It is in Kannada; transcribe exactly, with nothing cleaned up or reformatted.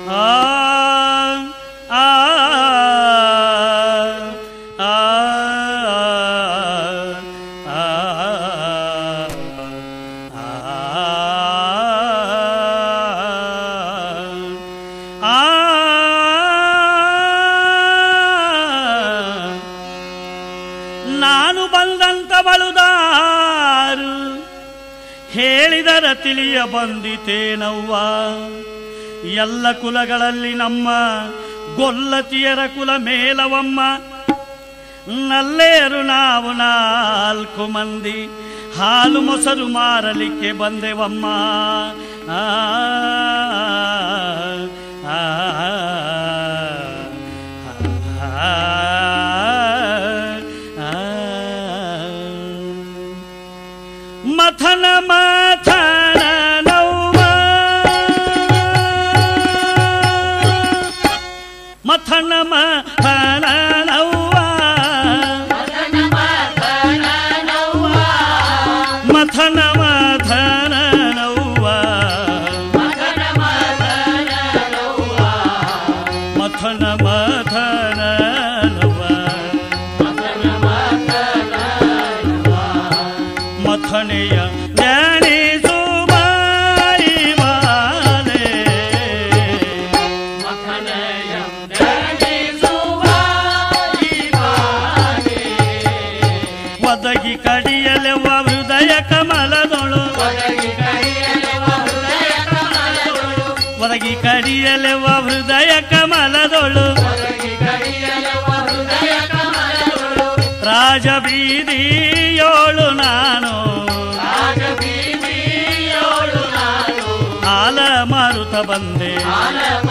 ಆ ಆ ನಾನು ಬಂದಂತ ಬಳುದಾರು ಹೇಳಿದರ ತಿಳಿಯ ಬಂದಿತೇನವ್ವ. ಎಲ್ಲ ಕುಲಗಳಲ್ಲಿ ನಮ್ಮ ಗೊಲ್ಲತಿಯರ ಕುಲ ಮೇಲವಮ್ಮ. ನಲ್ಲೇರು ನಾವು ನಾಲ್ಕು ಮಂದಿ ಹಾಲು ಮೊಸರು ಮಾರಲಿಕ್ಕೆ ಬಂದೆವಮ್ಮ. ಆ ಮಥನ ಮಥನ ನವ್ವ ಮಥನ ಮಥನ ನವ್ವ ಮಥನ ಮಥನ ನವ್ವ ಮಥನ ಮಥನ ಮಥನೆಯ ಜ್ಞಾನಿಸು ಬಾಯಿ ಬಾಲೆ ಮಥನೆಯ ಜ್ಞಾನಿಸು ಬಾಯಿ ಬಾಲೆ ಒದಗಿ ಕಡಿಯಲೆವ ಹೃದಯ ಕಮಲದೊಳು ಒದಗಿ ಕಡಿಯಲೆವ ಹೃದಯ ಕಮಲದೊಳು ರಾಜಬೀದಿಯೋಳು ನಾನು ಆಲ ಮಾರುತ ಬಂದೆ.